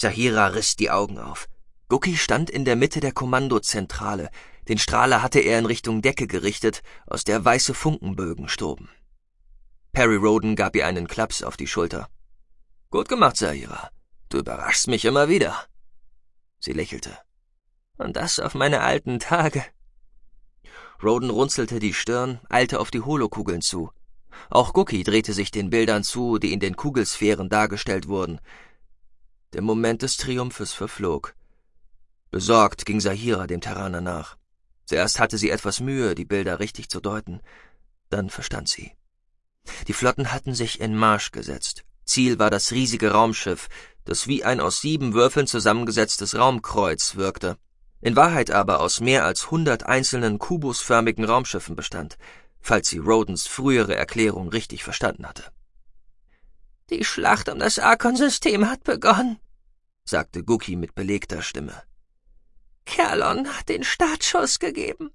Zahira riss die Augen auf. Gookie stand in der Mitte der Kommandozentrale. Den Strahler hatte er in Richtung Decke gerichtet, aus der weiße Funkenbögen stoben. Perry Rhodan gab ihr einen Klaps auf die Schulter. »Gut gemacht, Zahira. Du überraschst mich immer wieder.« Sie lächelte. »Und das auf meine alten Tage.« Rhodan runzelte die Stirn, eilte auf die Holokugeln zu. Auch Gookie drehte sich den Bildern zu, die in den Kugelsphären dargestellt wurden. Der Moment des Triumphes verflog. Besorgt ging Zahira dem Terraner nach. Zuerst hatte sie etwas Mühe, die Bilder richtig zu deuten. Dann verstand sie. Die Flotten hatten sich in Marsch gesetzt. Ziel war das riesige Raumschiff, das wie ein aus 7 Würfeln zusammengesetztes Raumkreuz wirkte, in Wahrheit aber aus mehr als 100 einzelnen kubusförmigen Raumschiffen bestand, falls sie Rhodans frühere Erklärung richtig verstanden hatte. »Die Schlacht um das Archon-System hat begonnen«, sagte Gookie mit belegter Stimme. »Kerlon hat den Startschuss gegeben.«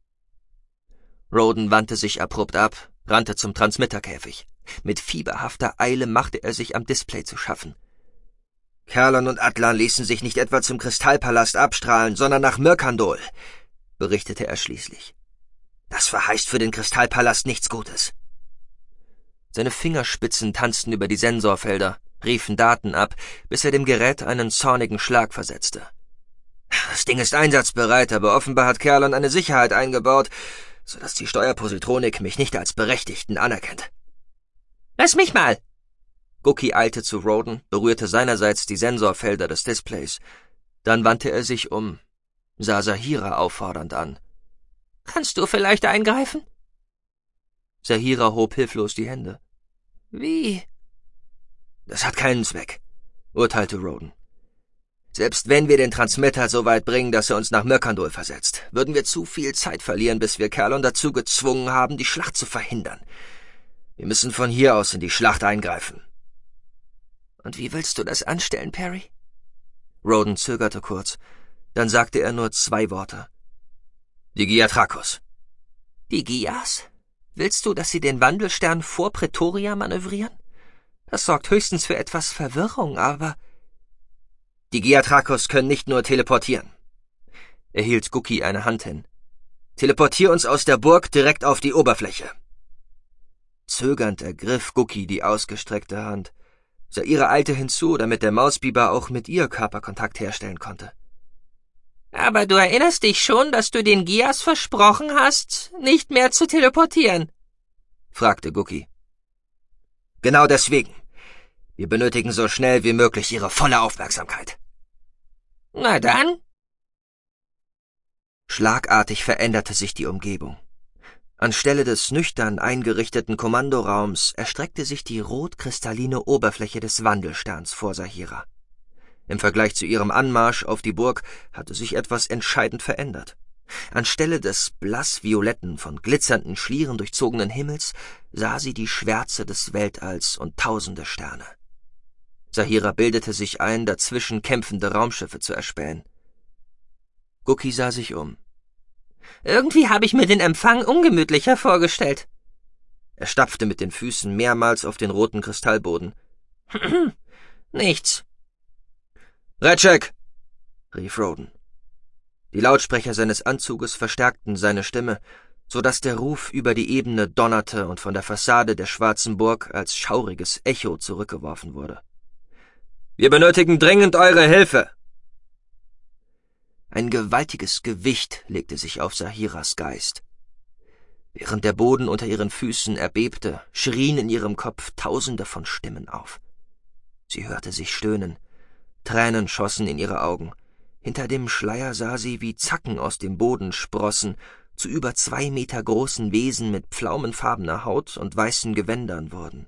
Rhodan wandte sich abrupt ab, rannte zum Transmitterkäfig. Mit fieberhafter Eile machte er sich am Display zu schaffen. »Kerlon und Atlan ließen sich nicht etwa zum Kristallpalast abstrahlen, sondern nach Myrkandol«, berichtete er schließlich. »Das verheißt für den Kristallpalast nichts Gutes.« Seine Fingerspitzen tanzten über die Sensorfelder, riefen Daten ab, bis er dem Gerät einen zornigen Schlag versetzte. »Das Ding ist einsatzbereit, aber offenbar hat Kerlon eine Sicherheit eingebaut, sodass die Steuerpositronik mich nicht als Berechtigten anerkennt.« »Lass mich mal!« Gookie eilte zu Rhodan, berührte seinerseits die Sensorfelder des Displays. Dann wandte er sich um, sah Zahira auffordernd an. »Kannst du vielleicht eingreifen?« Zahira hob hilflos die Hände. »Wie?« »Das hat keinen Zweck«, urteilte Rhodan. »Selbst wenn wir den Transmitter so weit bringen, dass er uns nach Myrkandol versetzt, würden wir zu viel Zeit verlieren, bis wir Kerlon dazu gezwungen haben, die Schlacht zu verhindern. Wir müssen von hier aus in die Schlacht eingreifen.« »Und wie willst du das anstellen, Perry?« Rhodan zögerte kurz. Dann sagte er nur 2 Worte. »Die Giatrakos.« »Die Gias? Willst du, dass sie den Wandelstern vor Pretoria manövrieren? Das sorgt höchstens für etwas Verwirrung, aber...« »Die Giatrakos können nicht nur teleportieren.« Er hielt Gookie eine Hand hin. »Teleportier uns aus der Burg direkt auf die Oberfläche.« Zögernd ergriff Gookie die ausgestreckte Hand. Zahira eilte hinzu, damit der Mausbiber auch mit ihr Körperkontakt herstellen konnte. »Aber du erinnerst dich schon, dass du den Gias versprochen hast, nicht mehr zu teleportieren?« fragte Gookie. »Genau deswegen. Wir benötigen so schnell wie möglich ihre volle Aufmerksamkeit.« »Na dann.« Schlagartig veränderte sich die Umgebung. Anstelle des nüchtern eingerichteten Kommandoraums erstreckte sich die rotkristalline Oberfläche des Wandelsterns vor Zahira. Im Vergleich zu ihrem Anmarsch auf die Burg hatte sich etwas entscheidend verändert. Anstelle des blassvioletten, von glitzernden Schlieren durchzogenen Himmels sah sie die Schwärze des Weltalls und tausende Sterne. Zahira bildete sich ein, dazwischen kämpfende Raumschiffe zu erspähen. Gookie sah sich um. »Irgendwie habe ich mir den Empfang ungemütlicher vorgestellt.« Er stapfte mit den Füßen mehrmals auf den roten Kristallboden. »Nichts.« »Ratchek«, rief Rhodan. Die Lautsprecher seines Anzuges verstärkten seine Stimme, so dass der Ruf über die Ebene donnerte und von der Fassade der Schwarzen Burg als schauriges Echo zurückgeworfen wurde. »Wir benötigen dringend eure Hilfe!« Ein gewaltiges Gewicht legte sich auf Zahiras Geist. Während der Boden unter ihren Füßen erbebte, schrien in ihrem Kopf Tausende von Stimmen auf. Sie hörte sich stöhnen. Tränen schossen in ihre Augen. Hinter dem Schleier sah sie, wie Zacken aus dem Boden sprossen, zu über 2 Meter großen Wesen mit pflaumenfarbener Haut und weißen Gewändern wurden.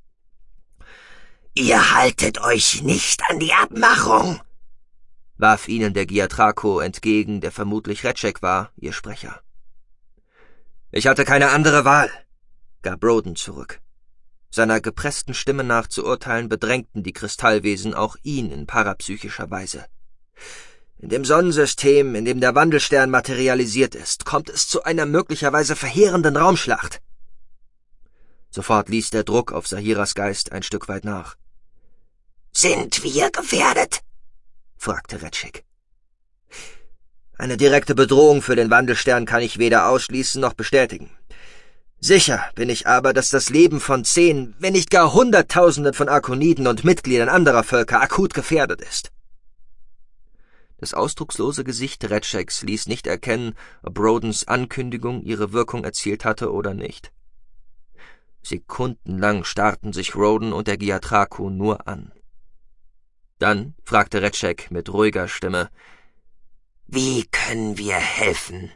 »Ihr haltet euch nicht an die Abmachung«, warf ihnen der Giatraco entgegen, der vermutlich Ratchek war, ihr Sprecher. »Ich hatte keine andere Wahl«, gab Rhodan zurück. Seiner gepressten Stimme nach zu urteilen, bedrängten die Kristallwesen auch ihn in parapsychischer Weise. »In dem Sonnensystem, in dem der Wandelstern materialisiert ist, kommt es zu einer möglicherweise verheerenden Raumschlacht.« Sofort ließ der Druck auf Zahiras Geist ein Stück weit nach. »Sind wir gefährdet?« fragte Retschek. »Eine direkte Bedrohung für den Wandelstern kann ich weder ausschließen noch bestätigen. Sicher bin ich aber, dass das Leben von 10, wenn nicht gar Hunderttausenden von Arkoniden und Mitgliedern anderer Völker akut gefährdet ist.« Das ausdruckslose Gesicht Retscheks ließ nicht erkennen, ob Rodens Ankündigung ihre Wirkung erzielt hatte oder nicht. Sekundenlang starrten sich Roden und der Giatraku nur an. Dann fragte Retschek mit ruhiger Stimme: »Wie können wir helfen?«